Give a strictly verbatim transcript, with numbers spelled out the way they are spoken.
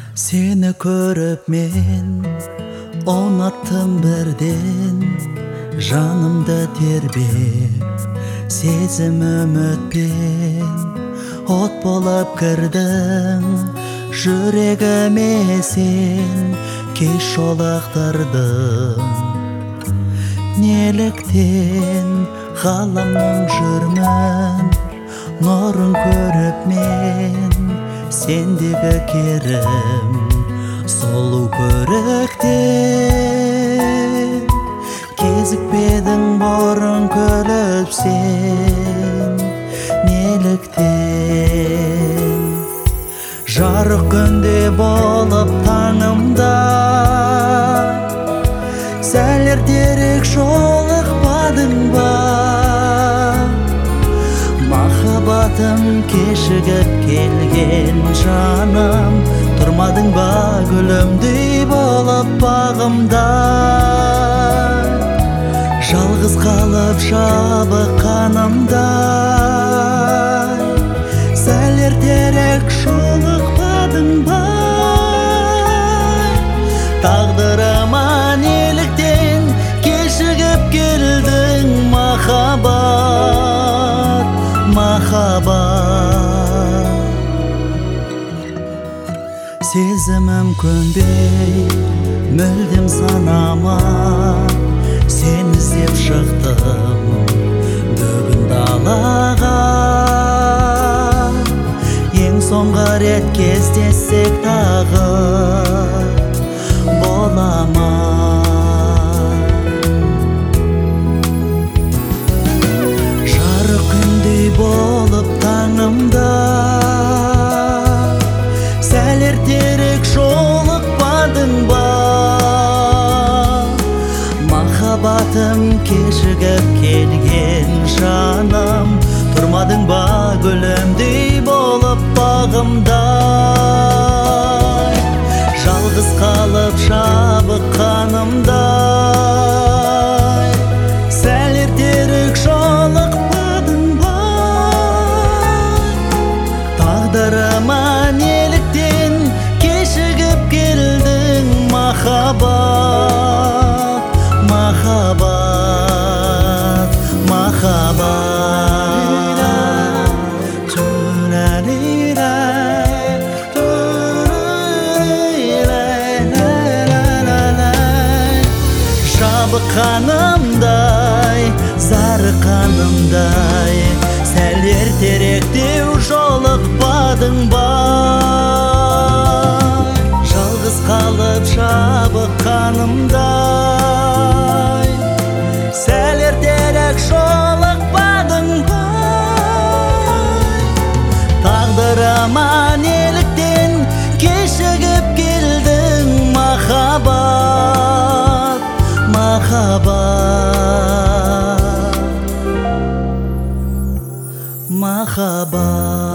Seni көріп мен ұнаттым бірден, жанымды тербеп сезім үмітпен от болып кірдің жүрегіме. Сен кеш жолықтырдың, неліктен ғаламның жүрмін нұрын көріп мен. Сендегі керім сұлу көріктен, кезікпедің бұрын күліп сен неліктен. Жарық күнде болып таңымда сәл ертерек жолықпадың ба? Махаббатым кешігіп келген жаным, тұрмадың ба гүлімдей болып бағымда? Жалғыз қалып жабыққанымда сәл ертерек жолықпадың ба? Тағдырыма неліктен кешігіп келдің? Махаббат, махаббат. Сезімім көнбей мүлдем санама, сен іздеп шықтым бүгін далаға. Ең соңғы рет кездессек тағы бола ма? Жарық күндей болып таңымда сәл ертерек жолықпадың ба? Махаббатым кешігіп келген жаным, тұрмадың ба гүлімдей болып бағымда? Жалғыз қалып жабыққанымда сәл ертерек жолықпадың ба? Тағдырыма неліктен кешігіп келдің? Махаббат, махаббат, махаббат. Жабыққанымдай, зарыққанымдай, сәл ертеректеу жолықпадың ба? Жалғыз қалып жабыққанымдай сәл ертерек жолықпадың ба? Тағдырыма неліктен кешігіп келдің? Махаббат, махаббат, махаббат.